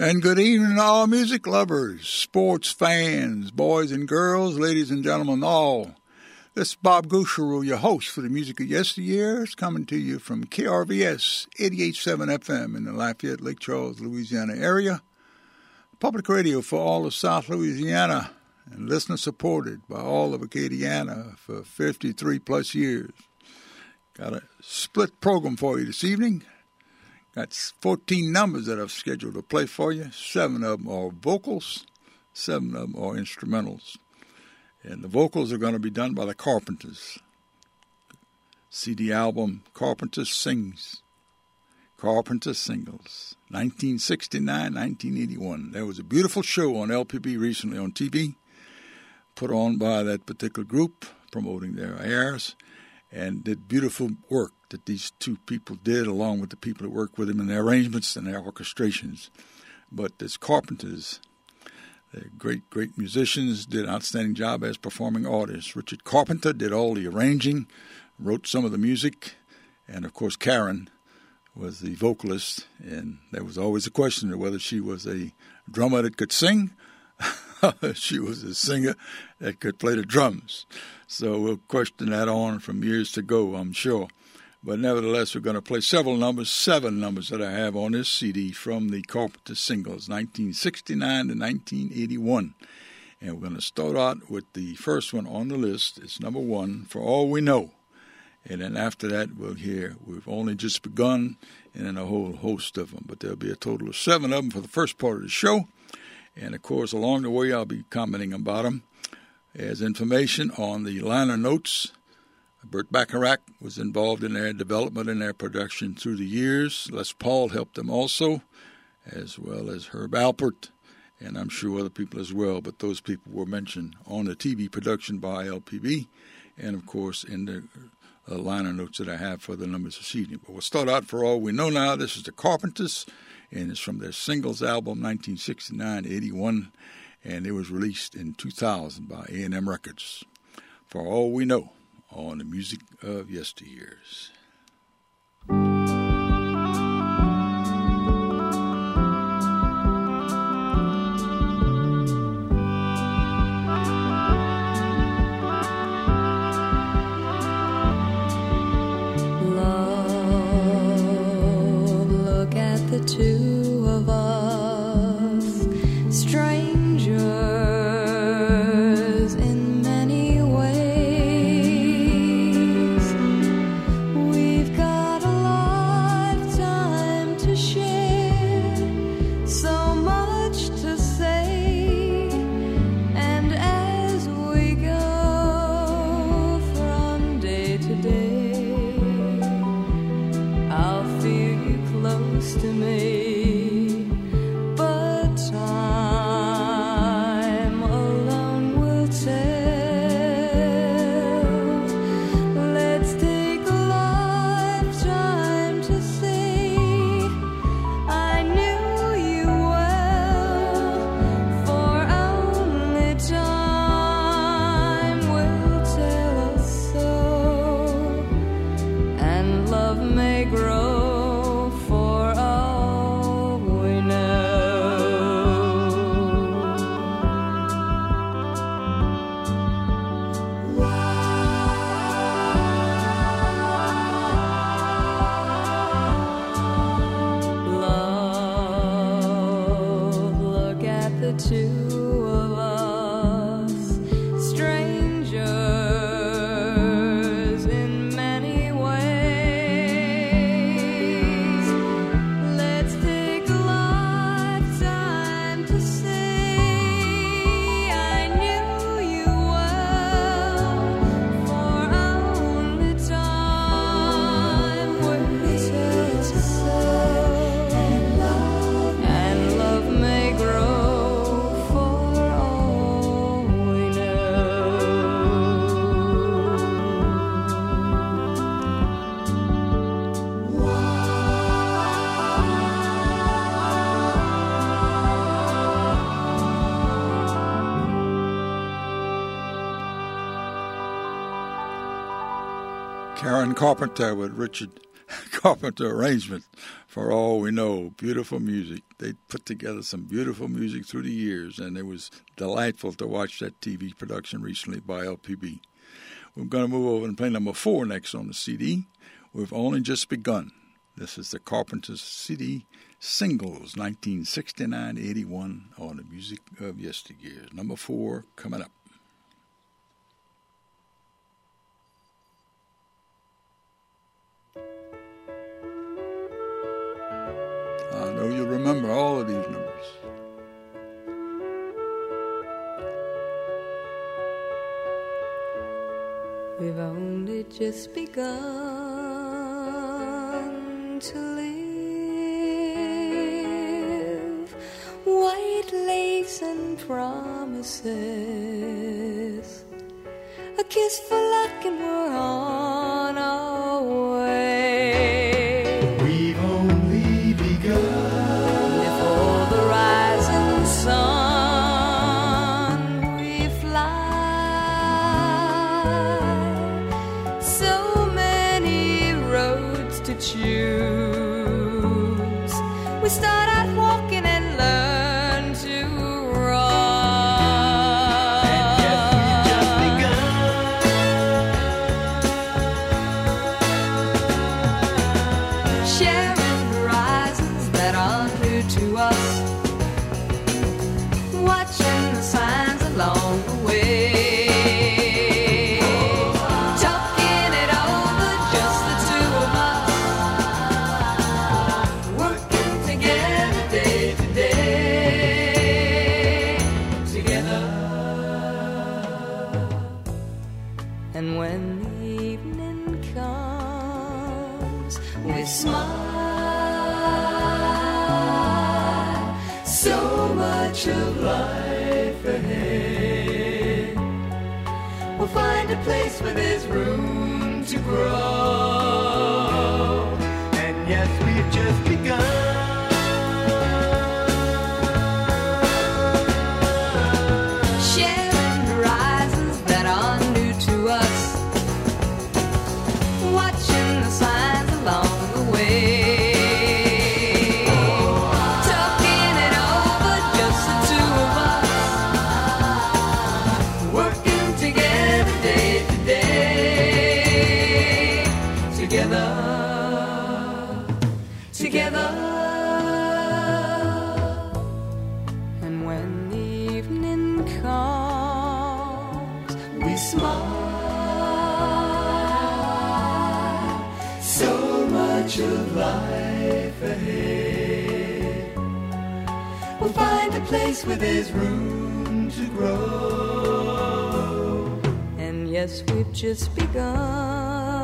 And good evening to all music lovers, sports fans, boys and girls, ladies and gentlemen, all. This is Bob Gouchereau, your host for the Music of Yesteryears, coming to you from KRVS 88.7 FM in the Lafayette, Lake Charles, Louisiana area. Public radio for all of South Louisiana and listener supported by all of Acadiana for 53 plus years. Got a split program for you this evening. Got 14 numbers that I've scheduled to play for you. 7 of them are vocals, 7 of them are instrumentals. And the vocals are going to be done by the Carpenters. CD album, Carpenters Sings. Carpenters Singles. 1969, 1981. There was a beautiful show on LPB recently on TV, put on by that particular group, promoting their airs, and did beautiful work that these two people did, along with the people that worked with them in their arrangements and their orchestrations. But this Carpenters, they're great, great musicians, did an outstanding job as performing artists. Richard Carpenter did all the arranging, wrote some of the music, and of course Karen was the vocalist, and there was always a question of whether she was a drummer that could sing. She was a singer that could play the drums. So we'll question that on from years to go, I'm sure. But nevertheless, we're going to play several numbers, 7 numbers that I have on this CD from the Carpenter Singles, 1969 to 1981. And we're going to start out with the first one on the list. It's number 1, For All We Know. And then after that, we'll hear We've Only Just Begun, and then a whole host of them. But there'll be a total of 7 of them for the first part of the show. And, of course, along the way, I'll be commenting about them as information on the liner notes. Burt Bacharach was involved in their development and their production through the years. Les Paul helped them also, as well as Herb Alpert, and I'm sure other people as well. But those people were mentioned on the TV production by LPB and, of course, in the liner notes that I have for the numbers this evening. But we'll start out For All We Know now. This is the Carpenters, and it's from their singles album, 1969-81, and it was released in 2000 by A&M Records. For All We Know, on the Music of Yesteryears. Love, look at the two of us, strangers in many ways. We've got a lifetime to share, so much to say, and as we go from day to day, I'll feel you close to me, but time alone will tell. Let's take a lifetime to see. I knew you well, for only time will tell us so, and love may grow for all we know. Love, look at the two of us, strangers in many ways. Let's take a lifetime to see. I knew you well, for only time will tell us so, and love may grow for all we know. Karen Carpenter with Richard Carpenter arrangement, For All We Know. Beautiful music. They put together some beautiful music through the years, and it was delightful to watch that TV production recently by LPB. We're going to move over and play number 4 next on the CD. We've Only Just Begun. This is the Carpenters CD Singles, 1969-81, on the Music of Yesteryear. Number 4 coming up. I know you'll remember all of these numbers. We've only just begun to live. White lace and promises, a kiss for luck and we're on our way. We've only begun. Before the rising sun we fly. So many roads to choose. We start out walking and learn to run. And yet we've just begun. Sharing horizons that are new to us, watching the signs along the way, talking it over, just the two of us, working together day to day, together. And when the evening comes, we smile. So much of life ahead. We'll find a place where there's room to grow. And yes, we've just begun. Sharing horizons that are new to us, watching the signs along the way, talking it over, just the two of us, working together day to day, together, together. And when the evening comes, we smile. So much of life ahead. We'll find a place where there's room to grow. And yes, we've just begun.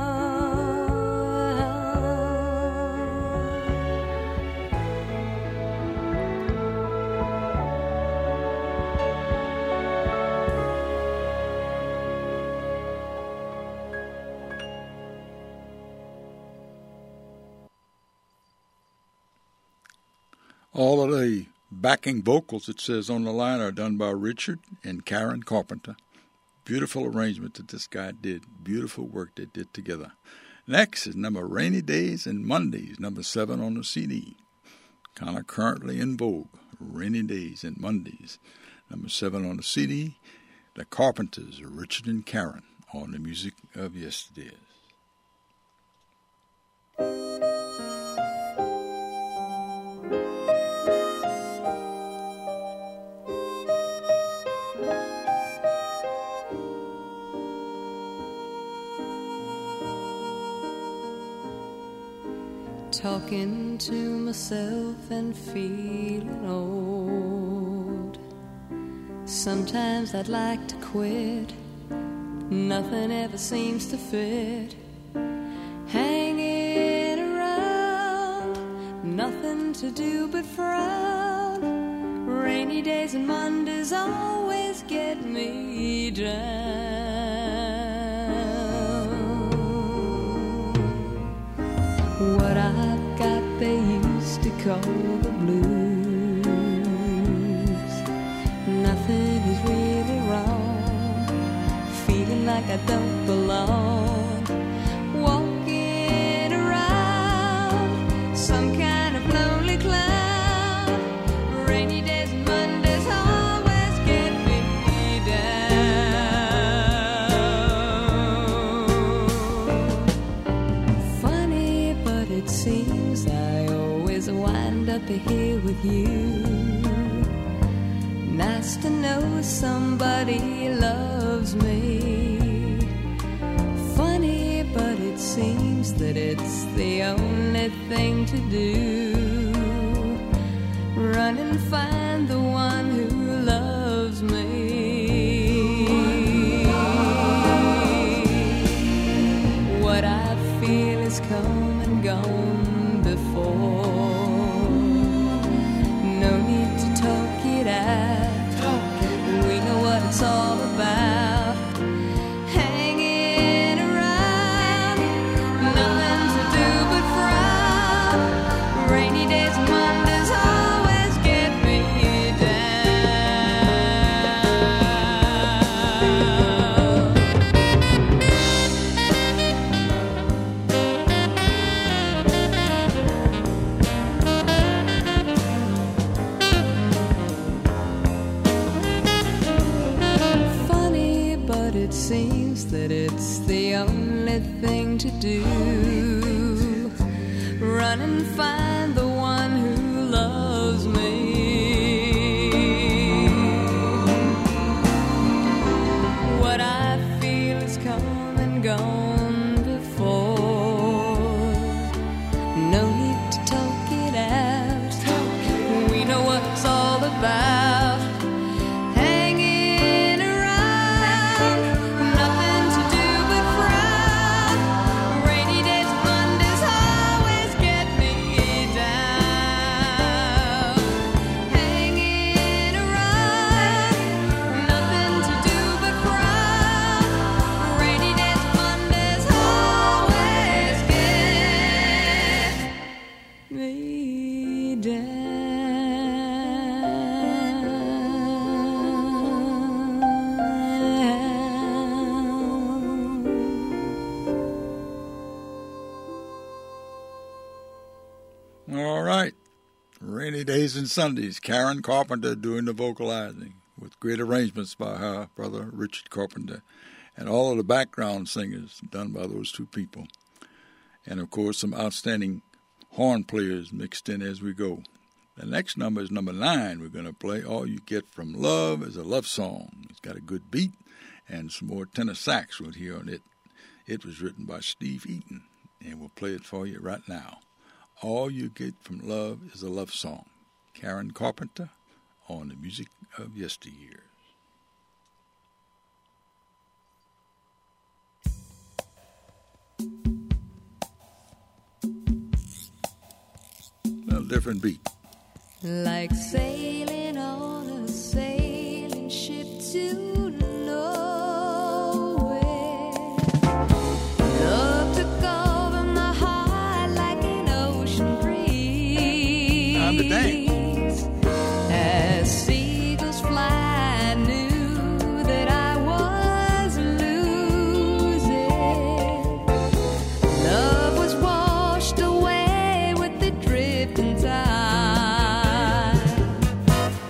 All of the backing vocals, it says on the line, are done by Richard and Karen Carpenter. Beautiful arrangement that this guy did. Beautiful work they did together. Next is number Rainy Days and Mondays, number 7 on the CD. Kind of currently in vogue. Rainy Days and Mondays, number 7 on the CD. The Carpenters, Richard and Karen, on the Music of Yesteryears. Talking to myself and feeling old. Sometimes I'd like to quit. Nothing ever seems to fit. Hanging around, nothing to do but frown. Rainy days and Mondays always get me down. What I've got they used to call the blues. Nothing is really wrong. Feeling like I don't belong. Walking around with you. Nice to know somebody loves me. Funny, but it seems that it's the only thing to do. Run and find the one who loves me. What I feel is come and gone before. No need to talk it out. We know what it's all about. Hanging around, nothing to do but frown. Rainy days and Mondays always get me Funny, but it seems that it's the only thing to do. Run and find the one who loves me. What I feel is come and gone before. No need to talk it out. We know what it's all about. Hanging around, nothing to do but frown. Rainy days and Mondays always get me down. Hanging around, nothing to do but frown. Rainy days and Mondays always get me down. All right. Rainy Days and Sundays. Karen Carpenter doing the vocalizing with great arrangements by her brother Richard Carpenter and all of the background singers done by those two people. And, of course, some outstanding horn players mixed in as we go. The next number is number 9. We're going to play All You Get From Love is a love song. It's got a good beat and some more tenor sax we'll hear on it. It was written by Steve Eaton, and we'll play it for you right now. All You Get From Love is a love song. Karen Carpenter on the Music of Yesteryears. A little different beat. Like sailing on a sailing ship to nowhere. Love took over my heart like an ocean breeze. Time to dance. As seagulls fly, I knew that I was losing. Love was washed away with the drifting tide.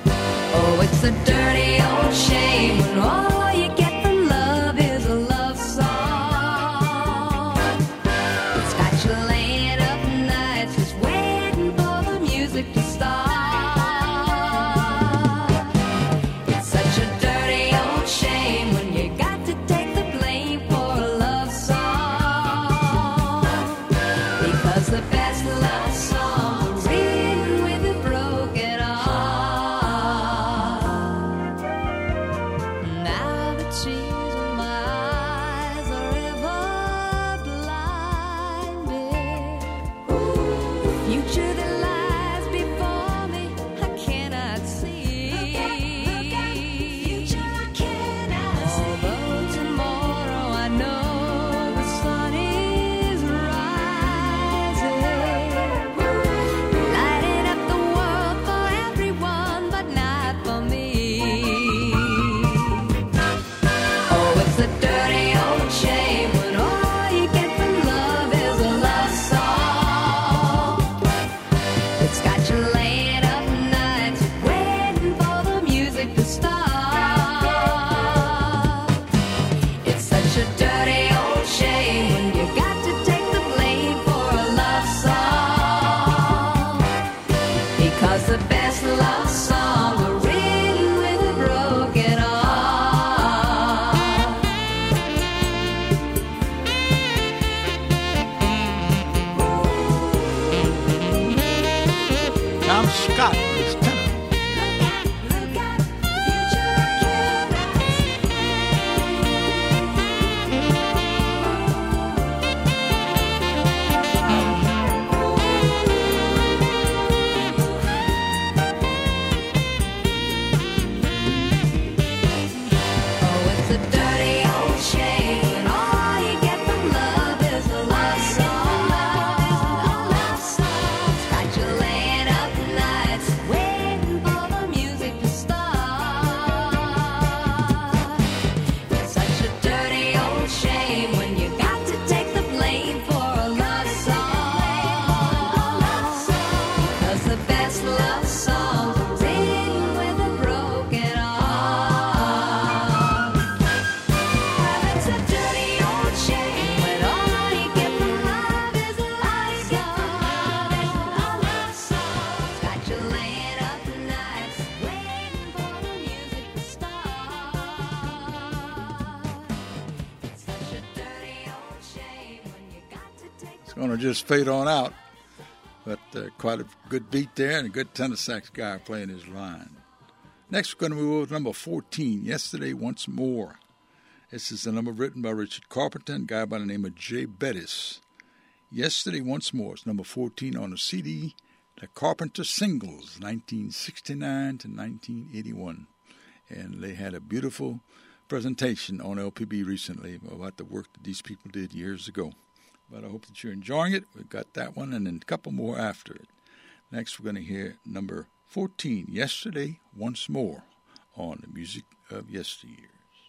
It's going to just fade on out. But quite a good beat there and a good tenor sax guy playing his line. Next, we're going to move over to number 14, Yesterday Once More. This is a number written by Richard Carpenter and a guy by the name of Jay Bettis. Yesterday Once More is number 14 on the CD, The Carpenter Singles, 1969 to 1981. And they had a beautiful presentation on LPB recently about the work that these people did years ago. But I hope that you're enjoying it. We've got that one and then a couple more after it. Next, we're going to hear number 14, Yesterday Once More, on the Music of Yesteryears.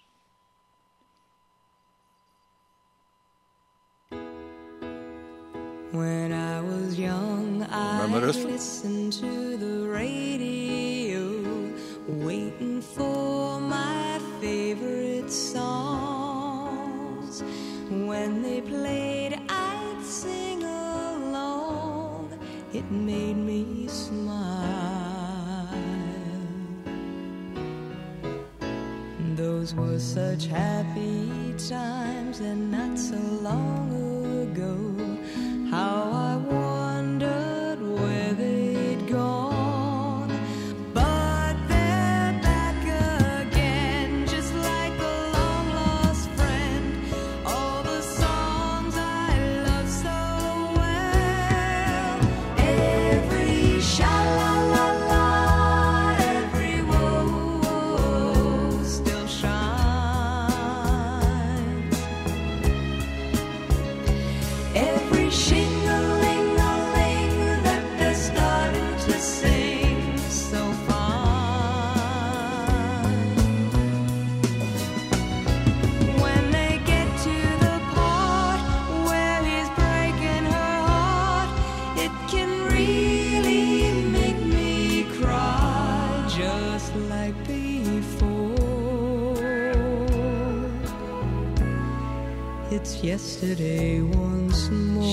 When I was young, I listened to the radio, waiting for my favorite songs. When they played, I'd sing along. It made me smile. Those were such happy times, and not so long ago. How I wondered where they'd gone. But they're back again, just like a long-lost friend. All the songs I love so well. Every sha-la-la-la, every whoa-whoa still shines. Every shing-a-ling-a-ling that they're starting to sing so fine. When they get to the part where he's breaking her heart, it can really make me cry, just like before. It's yesterday once more.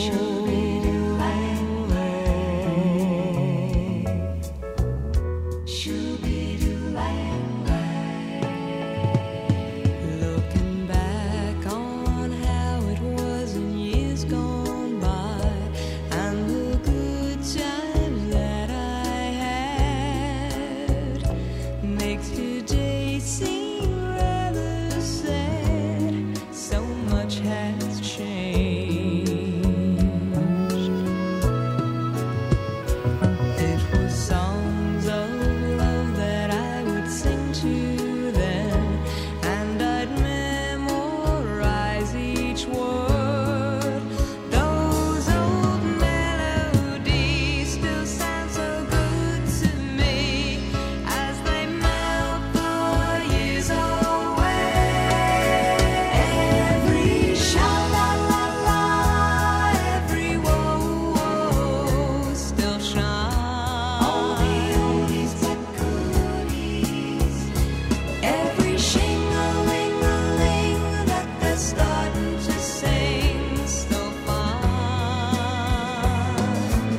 Looking back on how it was in years gone by, and the good times that I had, makes today seem rather sad. So much has changed. It was songs of love that I would sing to them, and I'd memorize each word. Those old melodies still sound so good to me as they melt the years away. Every sha-la-la-la, every whoa-whoa still shines. All the oldies but goodies. Every shing-a-ling-a-ling that they're starting to sing so fine.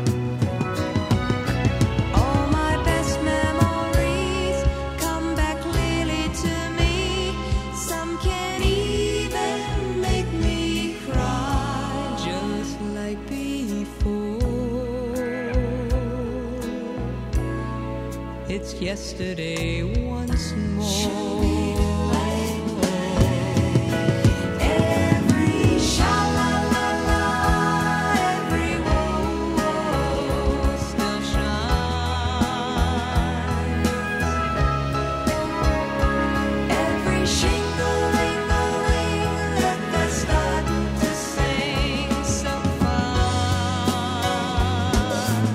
All my best memories come back clearly to me. Some can even make me cry, just like before. It's yesterday once more. Every sha-la-la-la, every whoa-whoa still shines. Every shing-a-ling-a-ling that they're starting to sing so fine.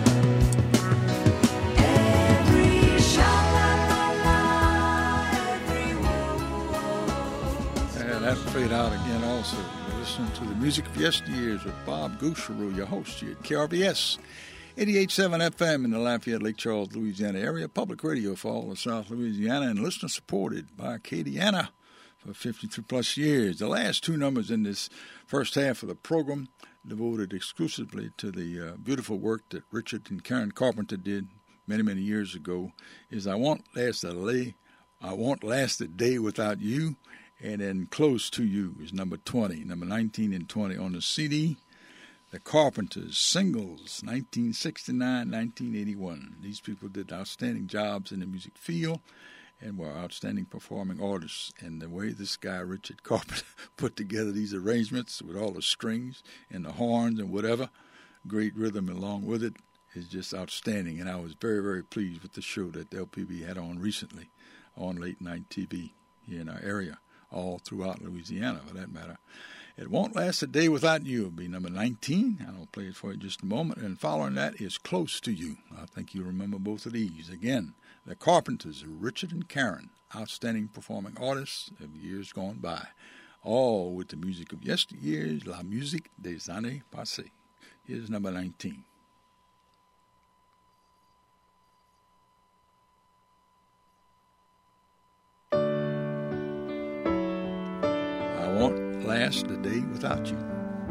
Every sha-la-la-la, every whoa-whoa. And that'll fade out again also. You're listening to the Music of Yesteryears with Bob Gouchereau, your host here at KRBS 88.7 FM in the Lafayette, Lake Charles, Louisiana area. Public radio for all of South Louisiana and listener supported by Acadiana for 53-plus years. The last two numbers in this first half of the program devoted exclusively to the beautiful work that Richard and Karen Carpenter did many, many years ago is I Won't Last a Day Without You, and then Close to You is number 20, number 19 and 20 on the CD. The Carpenters, Singles, 1969-1981. These people did outstanding jobs in the music field and were outstanding performing artists. And the way this guy, Richard Carpenter, put together these arrangements with all the strings and the horns and whatever, great rhythm along with it, is just outstanding. And I was very, very pleased with the show that LPB had on recently on late night TV here in our area, all throughout Louisiana for that matter. It Won't Last a Day Without You will be number 19. I'll play it for you in just a moment. And following that is Close to You. I think you remember both of these. Again, the Carpenters, Richard and Karen, outstanding performing artists of years gone by. All with the music of yesteryears, La Musique des Années Passées. Here's number 19. I won't last a day without you.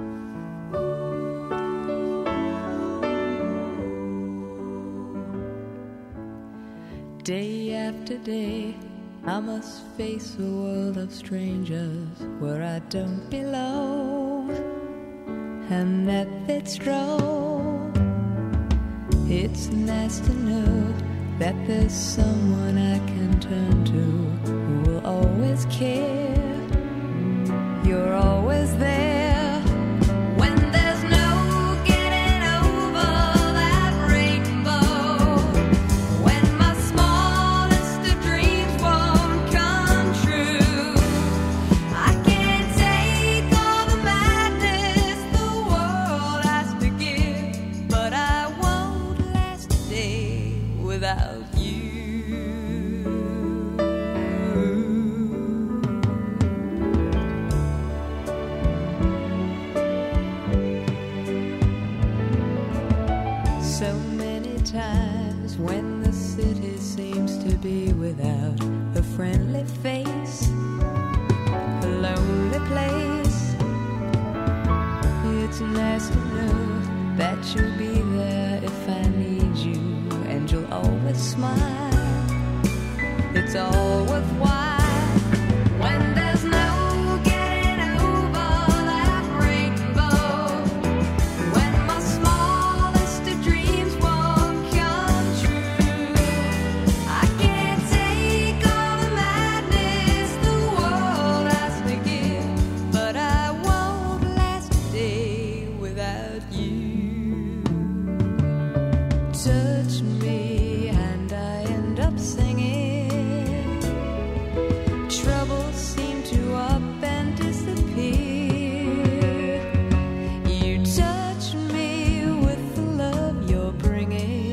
Day after day, I must face a world of strangers where I don't belong, and that fits wrong. It's nice to know that there's someone I can turn to who will always care. You're always there when there's no getting over that rainbow. When my smallest of dreams won't come true, I can't take all the madness the world has to give, but I won't last a day without you. So many times when the city seems to be without a friendly face, a lonely place, it's nice to know that you'll be there if I need you, and you'll always smile. It's all worthwhile when there's no getting over that rainbow. When my smallest of dreams won't come true, I can't take all the madness the world has to give, but I won't last a day without you. Touch me and I end up singing. Troubles seem to up and disappear. You touch me with the love you're bringing.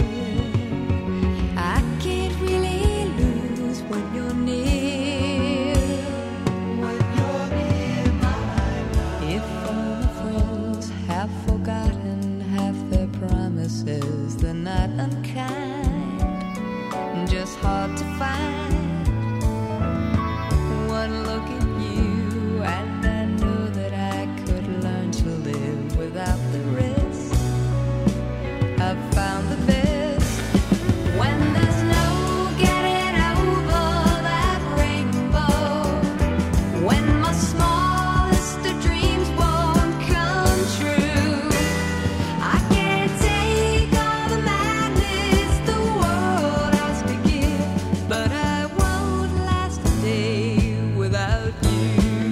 I can't really lose when you're near. When you're near my love. If all my friends have forgotten half their promises, they're not unkind, just hard to find. One look at you and I know that I could learn to live without the risk. I've found the best when there's no getting over that rainbow. When my smallest of dreams won't come true, I can't take all the madness the world has to give, but I won't last a day without you.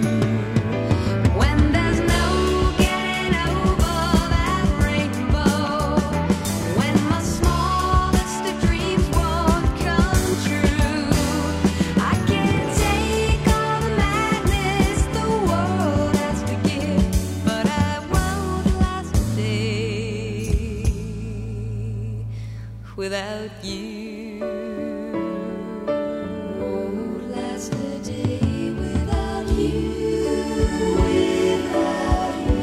When there's no getting over that rainbow, when my smallest of dreams won't come true, I can't take all the madness the world has to give, but I won't last a day without you. Won't last a day without you. Without you.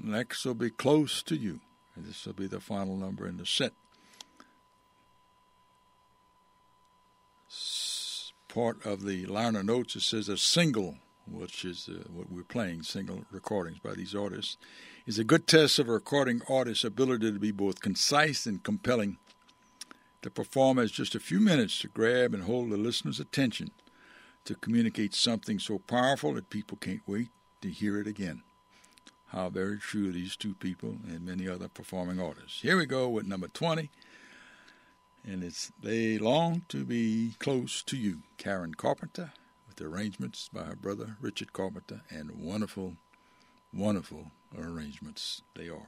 Next will be Close to You. And this will be the final number in the set. Part of the liner notes, it says a single, which is what we're playing, single recordings by these artists, is a good test of a recording artist's ability to be both concise and compelling. The performer has just a few minutes to grab and hold the listener's attention to communicate something so powerful that people can't wait to hear it again. How very true of these two people and many other performing artists. Here we go with number 20, and it's They Long to Be Close to You. Karen Carpenter with arrangements by her brother Richard Carpenter, and wonderful, wonderful arrangements they are.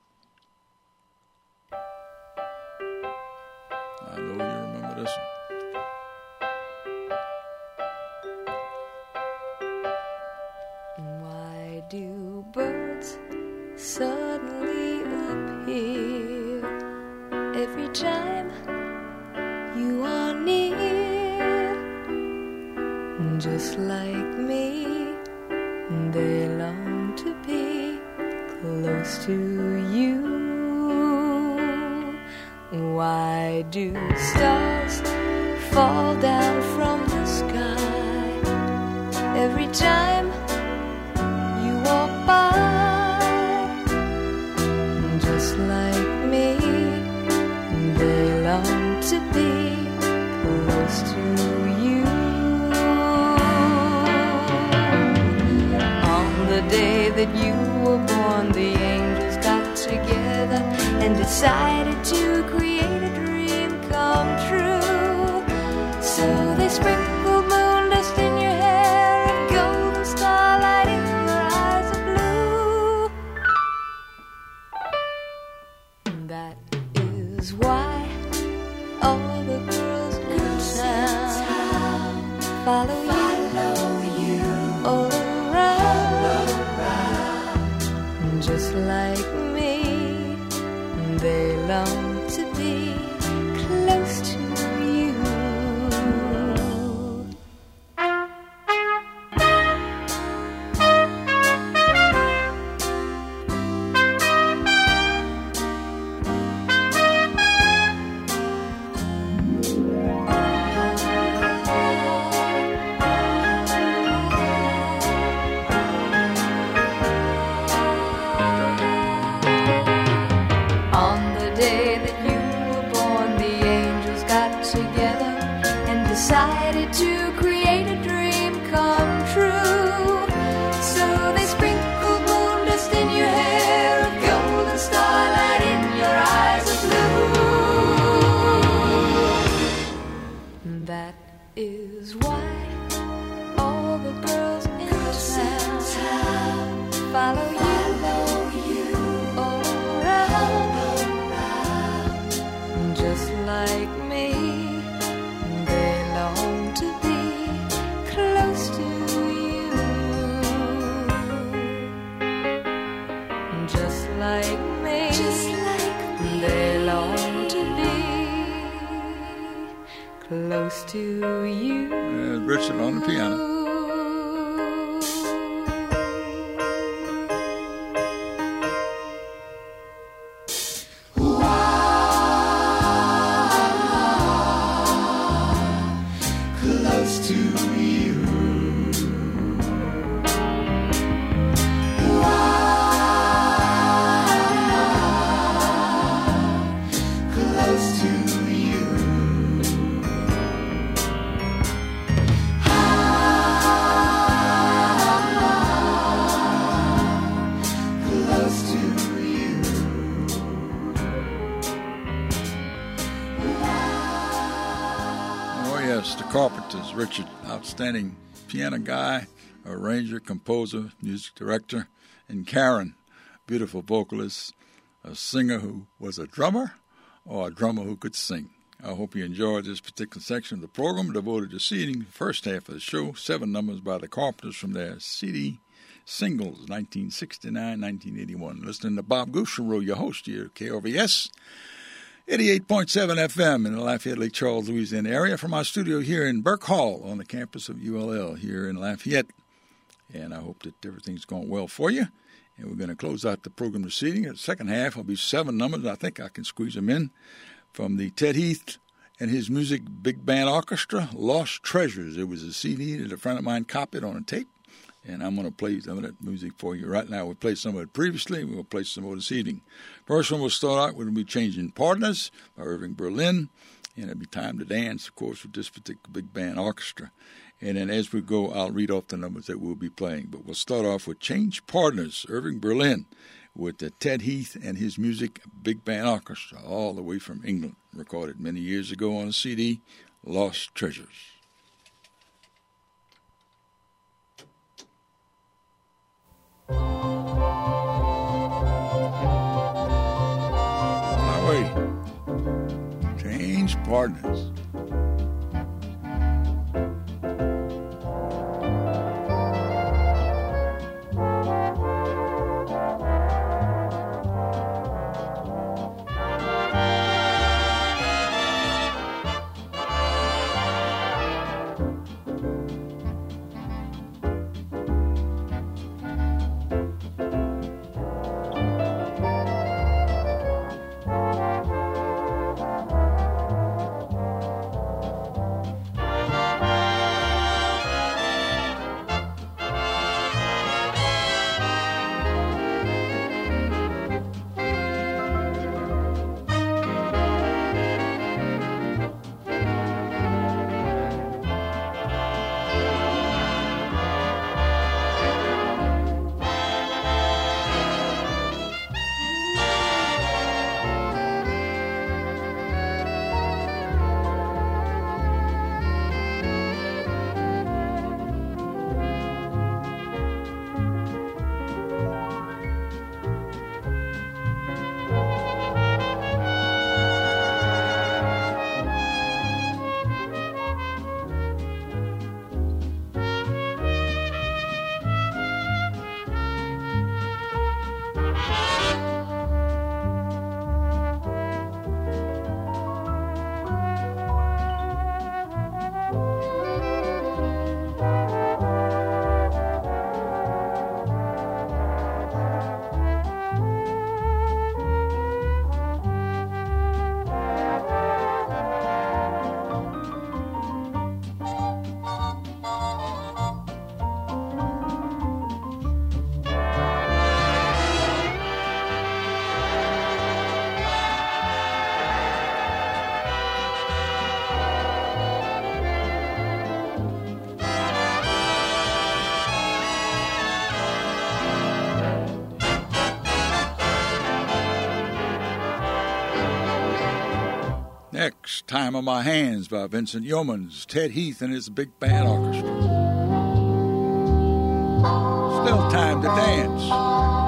I know you remember this one. Why do birds suddenly appear every time you are near? Just like me, they long to be close to you. Why do stars fall down from the sky every time you walk by? Just like me, they long to be close to you. On the day that you were born, the angels got together and decided to create a dream come true. So they sprinkled moon dust in your hair and golden starlight in your eyes of blue. That is why all the girls in town follow you all around. Just like me, they long to be close to you. On the day that you were born, the angels got together and decided to create a dream come true. So they sprinkled moon dust in your hair, a golden starlight in your eyes of blue. That is why all the girls in town follow you all around. Just like me, they long to be close to you. Just like me, they long to be close to you. There's Richard on the piano. Close to you. Close to you. Close to you. Oh, yes, the Carpenters. Richard, outstanding piano guy, arranger, composer, music director, and Karen, beautiful vocalist, a singer who was a drummer or a drummer who could sing. I hope you enjoyed this particular section of the program devoted to seeding the first half of the show. 7 numbers by the Carpenters from their CD singles, 1969-1981. Listening to Bob Gouchereau, your host here at KRVS, 88.7 FM in the Lafayette, Lake Charles, Louisiana area, from our studio here in Burke Hall on the campus of ULL here in Lafayette. And I hope that everything's going well for you. And we're going to close out the program this evening. The second half will be 7 numbers. I think I can squeeze them in from the Ted Heath and his music big band orchestra, Lost Treasures. It was a CD that a friend of mine copied on a tape, and I'm going to play some of that music for you right now. We played some of it previously, and we'll play some more this evening. First one we'll start out with will be Changing Partners by Irving Berlin, and it'll be Time to Dance, of course, with this particular big band orchestra. And then as we go, I'll read off the numbers that we'll be playing. But we'll start off with Change Partners, Irving Berlin, with Ted Heath and his music big band orchestra, all the way from England, recorded many years ago on a CD, Lost Treasures. On our way, Change Partners. Next, Time on My Hands by Vincent Yeomans, Ted Heath and his big band orchestra. Still time to dance.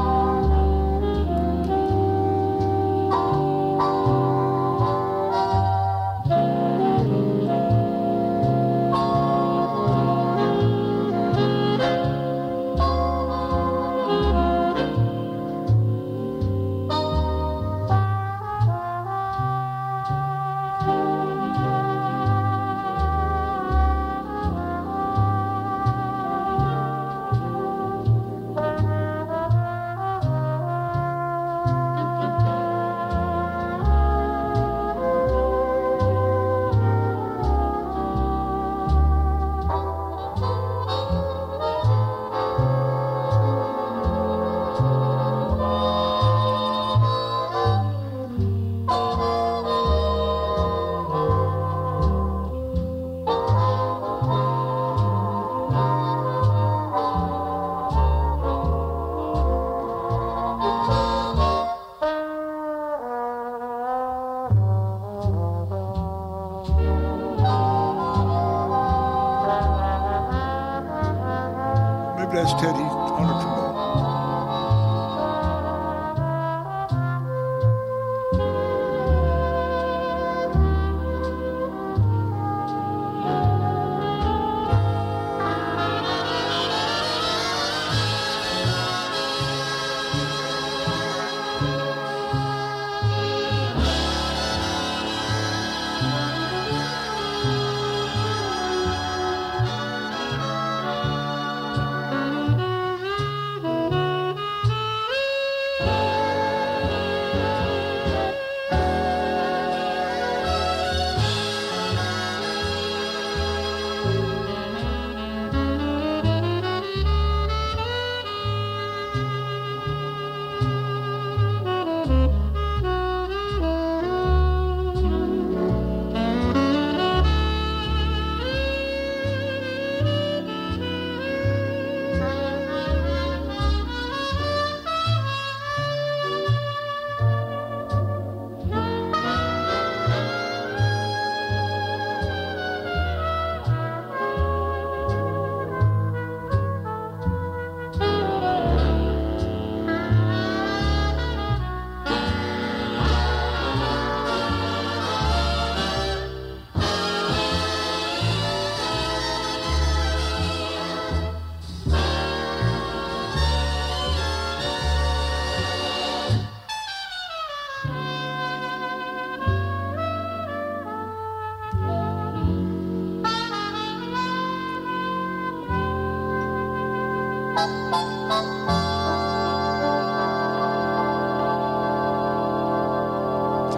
That's Ted Heath on the trombone.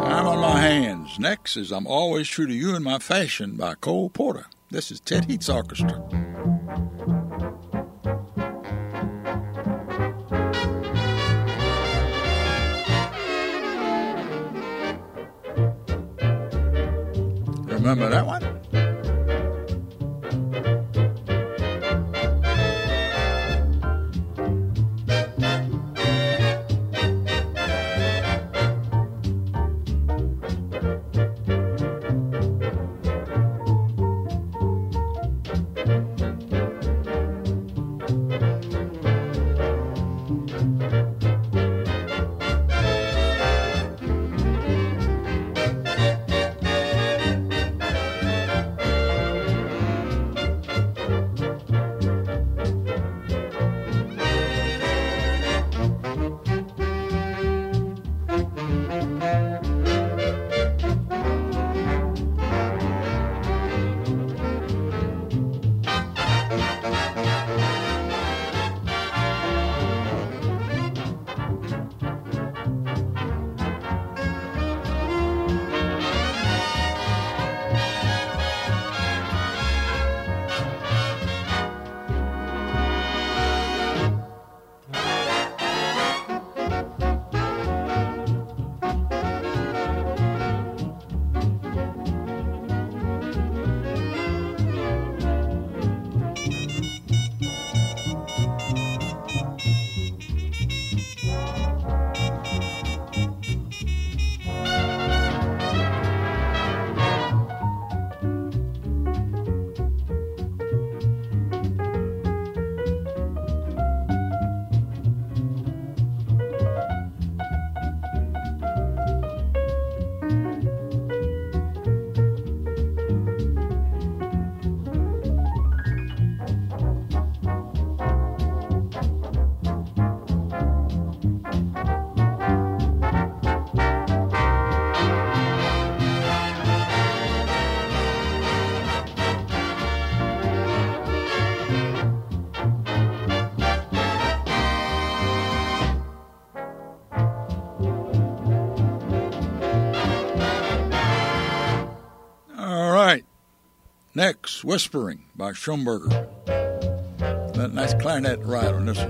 I'm on my hands. Next is I'm Always True to You in My Fashion by Cole Porter. This is Ted Heath's orchestra. Remember that one? Next, Whispering by Schoenberger. That nice clarinet ride on this one.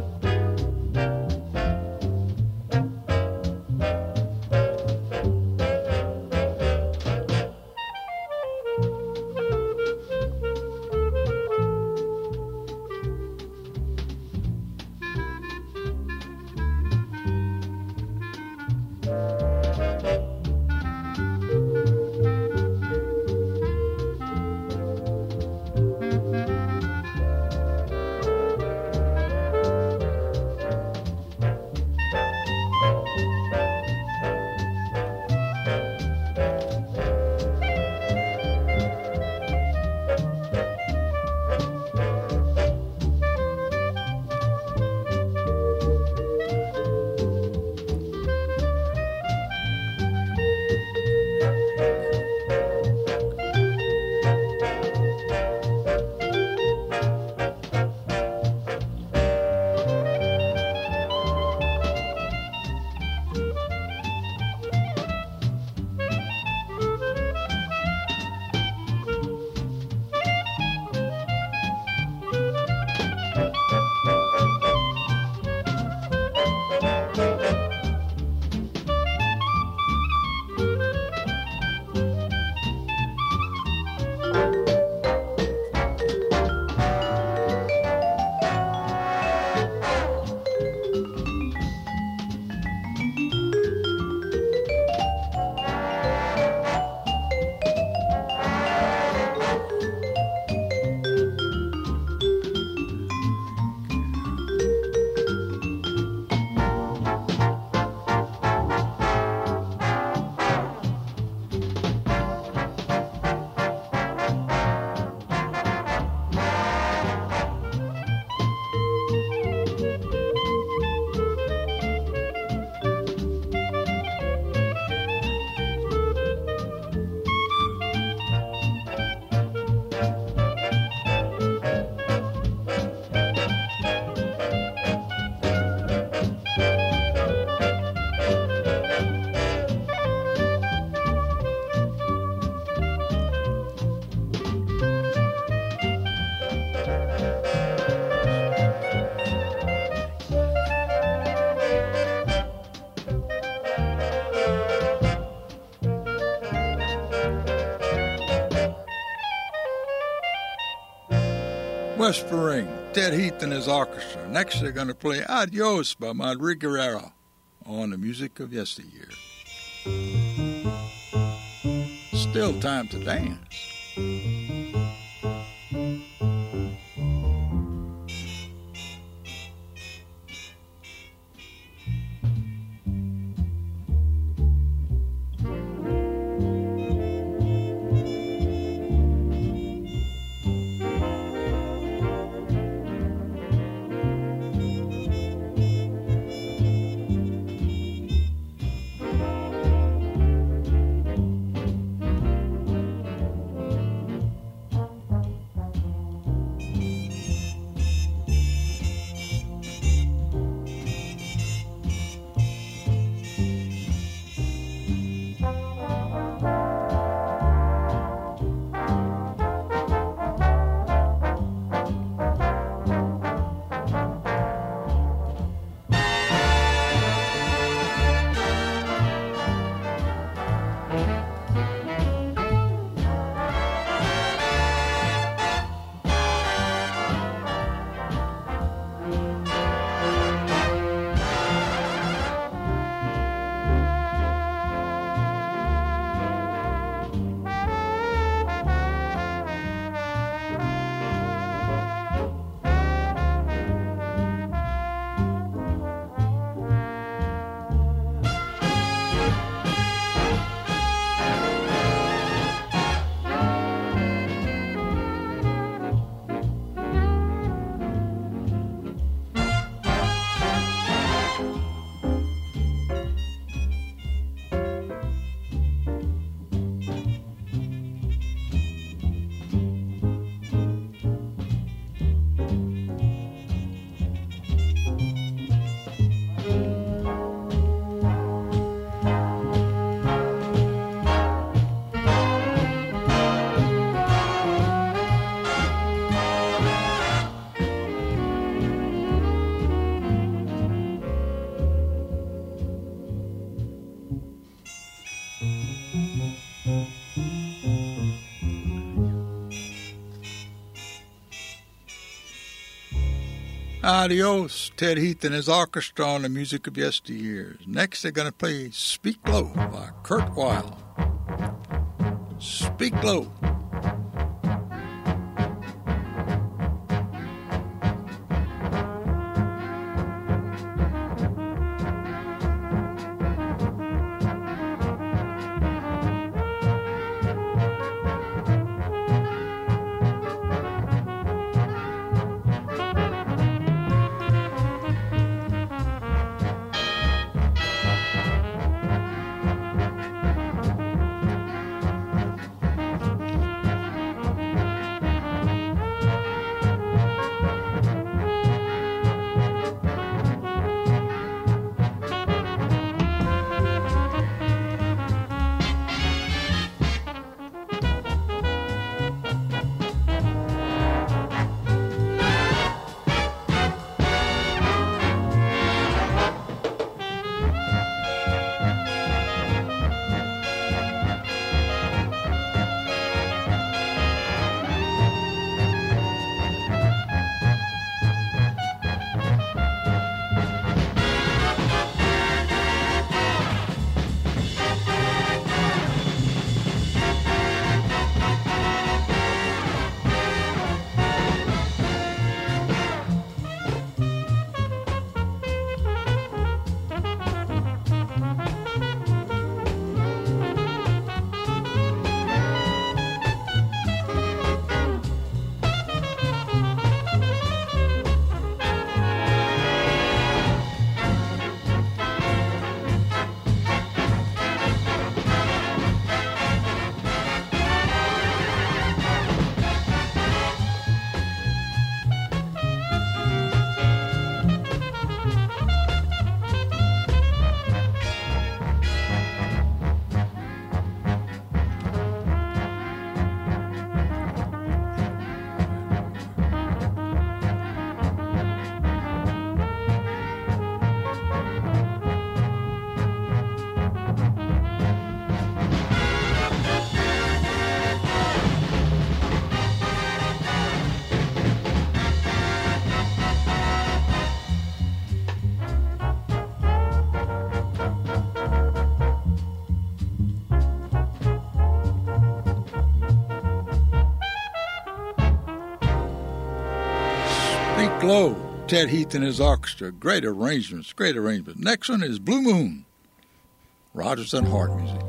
Whispering, Ted Heath and his orchestra. Next, they're going to play Adios by Madre Guerrero on the Music of Yesteryear. Still time to dance. Adios, Ted Heath and his orchestra on the Music of Yesteryears. Next, they're going to play Speak Low by Kurt Weill. Speak Low. Glow, Ted Heath and his orchestra. Great arrangements, great arrangements. Next one is Blue Moon, Rodgers and Hart music.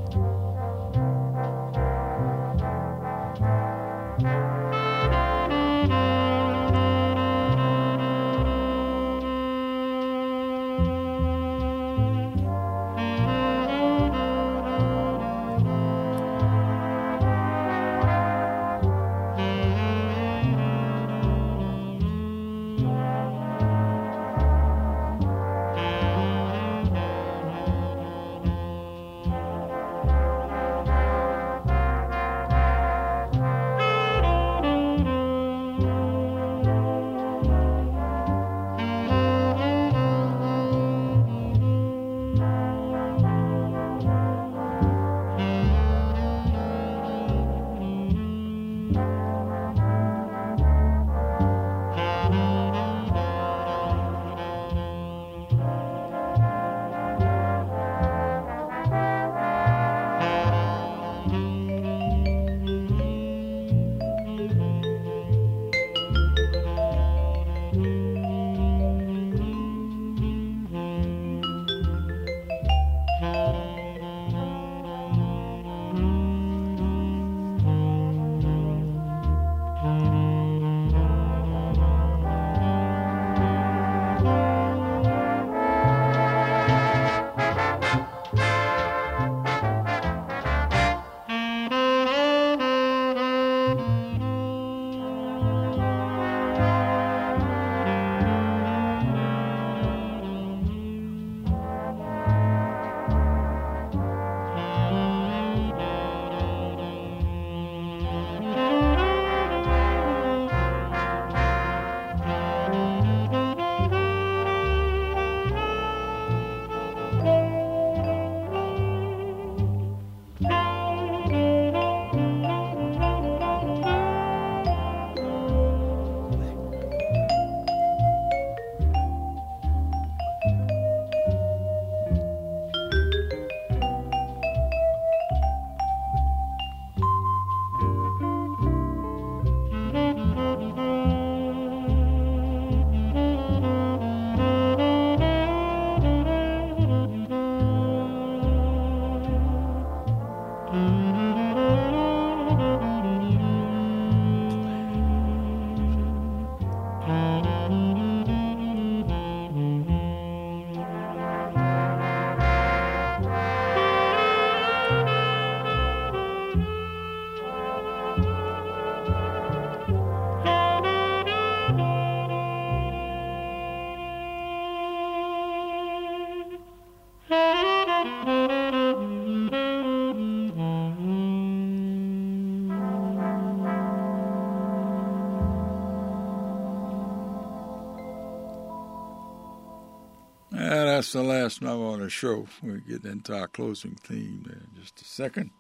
That's the last number on the show. We'll get into our closing theme there in just a second.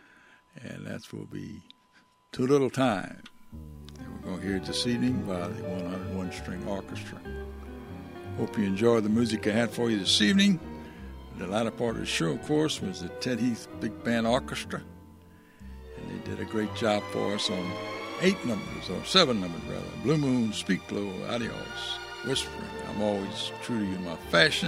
And that will be Too Little Time. And we're going to hear it this evening by the 101 String Orchestra. Hope you enjoyed the music I had for you this evening. The latter part of the show, of course, was the Ted Heath Big Band Orchestra. And they did a great job for us on 7 numbers rather. Blue Moon, Speak Low, Adios, Whispering, I'm Always True to You in My Fashion,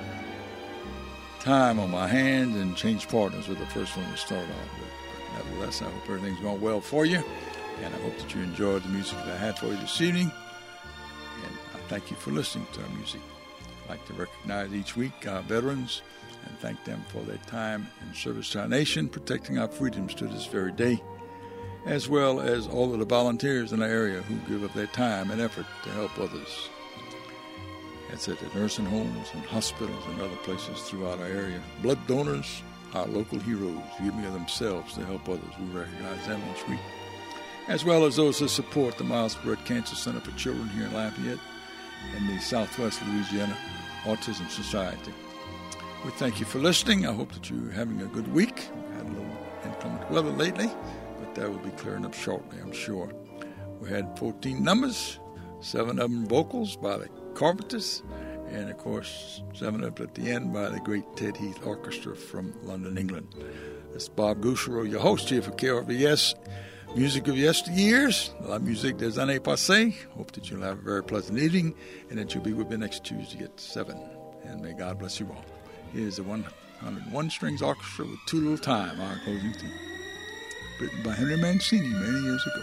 Time on My Hands, and Change Partners with the first one we started off with. But nevertheless, I hope everything's going well for you, and I hope that you enjoyed the music that I had for you this evening. And I thank you for listening to our music. I'd like to recognize each week our veterans and thank them for their time and service to our nation, protecting our freedoms to this very day, as well as all of the volunteers in our area who give up their time and effort to help others. That's at the nursing homes and hospitals and other places throughout our area. Blood donors, our local heroes, giving of themselves to help others. We recognize them each week, as well as those that support the Miles Barrett Cancer Center for Children here in Lafayette and the Southwest Louisiana Autism Society. We thank you for listening. I hope that you're having a good week. We had a little inclement weather lately, but that will be clearing up shortly, I'm sure. We had 14 numbers, 7 of them vocals by the Carpenters, and of course 7 of them at the end by the great Ted Heath Orchestra from London, England. This is Bob Gouchereau, your host here for KRVS Music of yesteryears, la musique des années passées. Hope that you'll have a very pleasant evening and that you'll be with me next Tuesday at 7. And may God bless you all. Here's the 101 Strings Orchestra with Too Little Time, our closing theme, written by Henry Mancini many years ago.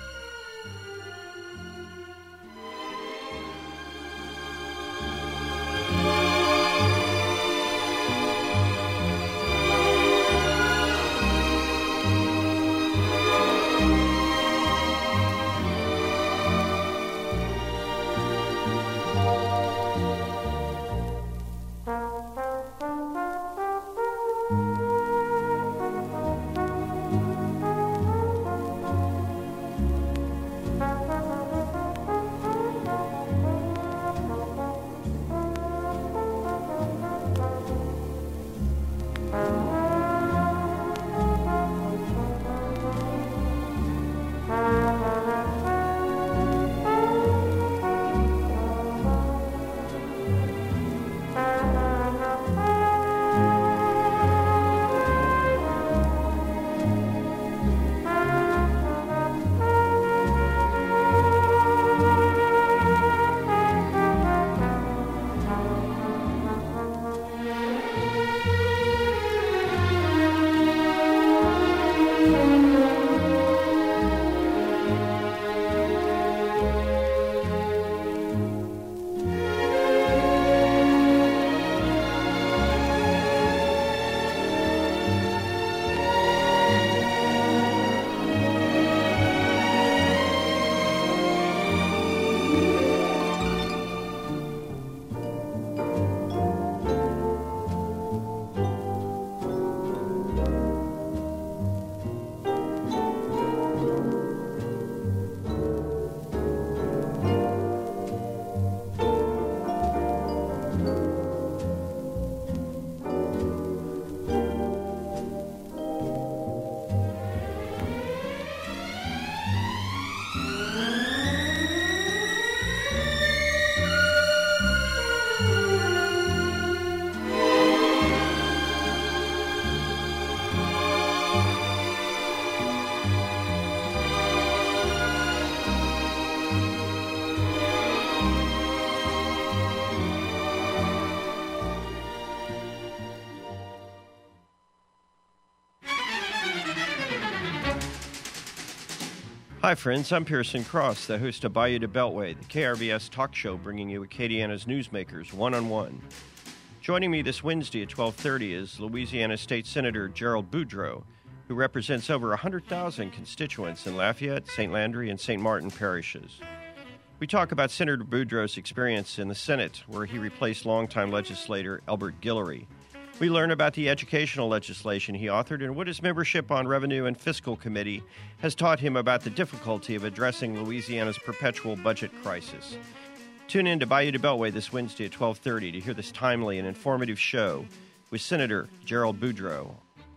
Hi, friends. I'm Pearson Cross, the host of Bayou to Beltway, the KRVS talk show bringing you Acadiana's newsmakers one-on-one. Joining me this Wednesday at 12:30 is Louisiana State Senator Gerald Boudreaux, who represents over 100,000 constituents in Lafayette, St. Landry, and St. Martin parishes. We talk about Senator Boudreaux's experience in the Senate, where he replaced longtime legislator Elbert Guillory. We learn about the educational legislation he authored and what his membership on Revenue and Fiscal Committee has taught him about the difficulty of addressing Louisiana's perpetual budget crisis. Tune in to Bayou to Beltway this Wednesday at 12:30 to hear this timely and informative show with Senator Gerald Boudreaux.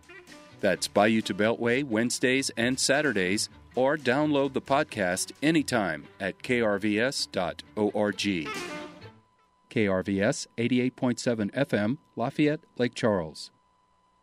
That's Bayou to Beltway Wednesdays and Saturdays, or download the podcast anytime at krvs.org. KRVS 88.7 FM, Lafayette, Lake Charles.